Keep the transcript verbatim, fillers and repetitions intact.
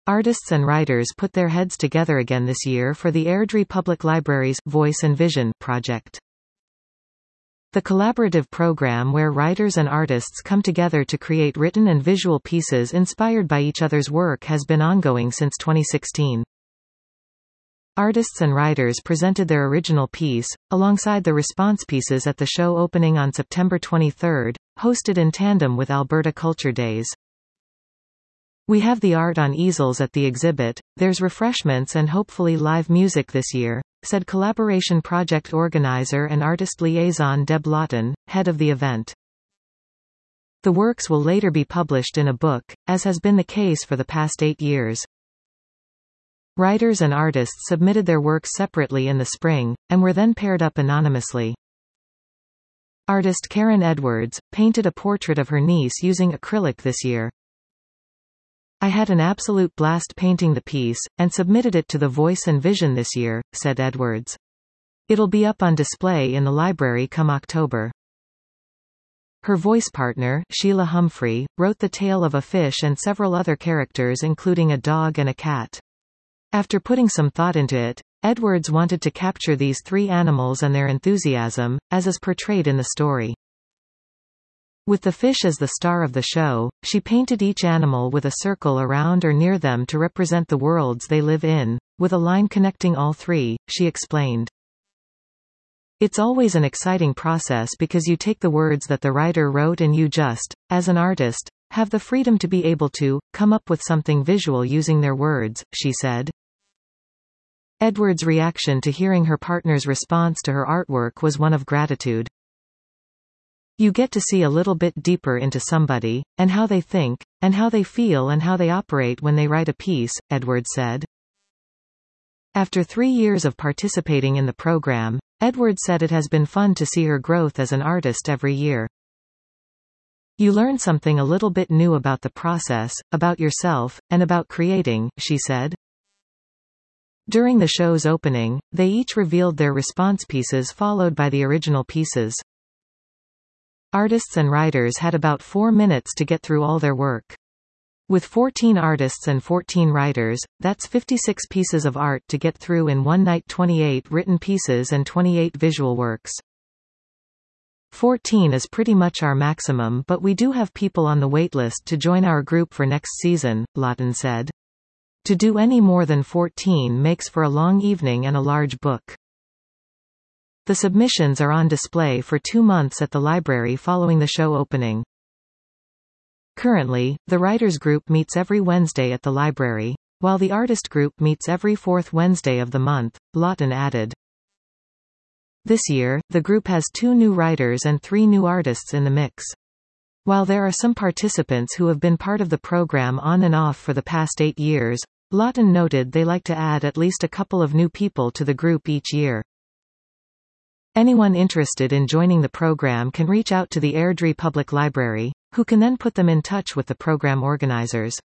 Artists and writers put their heads together again this year for the Airdrie Public Library's Voice and Vision project. The collaborative program where writers and artists come together to create written and visual pieces inspired by each other's work has been ongoing since twenty sixteen. Artists and writers presented their original piece, alongside the response pieces at the show opening on September twenty-third, hosted in tandem with Alberta Culture Days. We have the art on easels at the exhibit, there's refreshments and hopefully live music this year, said collaboration project organizer and artist liaison Deb Lawton, head of the event. The works will later be published in a book, as has been the case for the past eight years. Writers and artists submitted their works separately in the spring, and were then paired up anonymously. Artist Karen Edwards painted a portrait of her niece using acrylic this year. I had an absolute blast painting the piece, and submitted it to the Voice and Vision this year, said Edwards. It'll be up on display in the library come October. Her voice partner, Sheila Humphrey, wrote the tale of a fish and several other characters including a dog and a cat. After putting some thought into it, Edwards wanted to capture these three animals and their enthusiasm, as is portrayed in the story. With the fish as the star of the show, she painted each animal with a circle around or near them to represent the worlds they live in, with a line connecting all three, she explained. It's always an exciting process because you take the words that the writer wrote and you just, as an artist, have the freedom to be able to come up with something visual using their words, she said. Edwards' reaction to hearing her partner's response to her artwork was one of gratitude. You get to see a little bit deeper into somebody, and how they think, and how they feel and how they operate when they write a piece, Edwards said. After three years of participating in the program, Edwards said it has been fun to see her growth as an artist every year. You learn something a little bit new about the process, about yourself, and about creating, she said. During the show's opening, they each revealed their response pieces followed by the original pieces. Artists and writers had about four minutes to get through all their work. With fourteen artists and fourteen writers, that's fifty-six pieces of art to get through in one night, twenty-eight written pieces and twenty-eight visual works. fourteen is pretty much our maximum, but we do have people on the waitlist to join our group for next season, Lawton said. To do any more than fourteen makes for a long evening and a large book. The submissions are on display for two months at the library following the show opening. Currently, the writers group meets every Wednesday at the library, while the artist group meets every fourth Wednesday of the month, Lawton added. This year, the group has two new writers and three new artists in the mix. While there are some participants who have been part of the program on and off for the past eight years, Lawton noted they like to add at least a couple of new people to the group each year. Anyone interested in joining the program can reach out to the Airdrie Public Library, who can then put them in touch with the program organizers.